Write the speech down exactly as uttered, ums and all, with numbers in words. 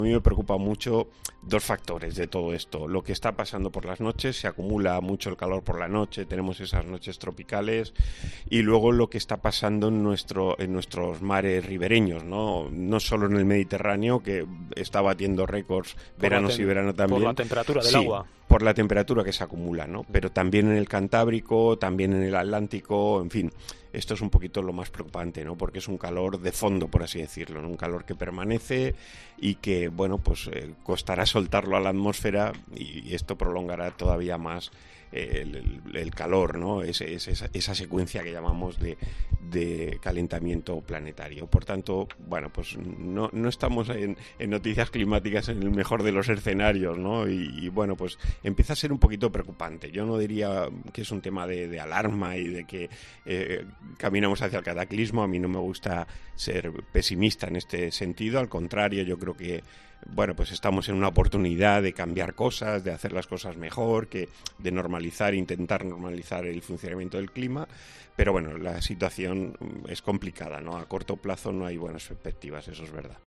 A mí me preocupa mucho dos factores de todo esto. Lo que está pasando por las noches, se acumula mucho el calor por la noche, tenemos esas noches tropicales, y luego lo que está pasando en nuestro en nuestros mares ribereños, ¿no? No solo en el Mediterráneo, que está batiendo récords veranos y verano también. Por la temperatura del sí, agua. Por la temperatura que se acumula, ¿no? Pero también en el Cantábrico, también en el Atlántico, en fin. Esto es un poquito lo más preocupante, ¿no? Porque es un calor de fondo, por así decirlo, ¿no? Un calor que permanece y que, bueno, pues eh, costará soltarlo a la atmósfera, y, y esto prolongará todavía más eh, el, el, el calor, ¿no? Ese, ese, esa, esa secuencia que llamamos de, de calentamiento planetario. Por tanto, bueno, pues no, no estamos en, en noticias climáticas en el mejor de los escenarios, ¿no? Y, y bueno, pues empieza a ser un poquito preocupante. Yo no diría que es un tema de, de alarma y de que eh, caminamos hacia el cataclismo. A mí no me gusta ser pesimista en este sentido, al contrario, yo creo que bueno, pues estamos en una oportunidad de cambiar cosas, de hacer las cosas mejor, que de normalizar, intentar normalizar el funcionamiento del clima, pero bueno, la situación es complicada, ¿no? A corto plazo no hay buenas perspectivas, eso es verdad.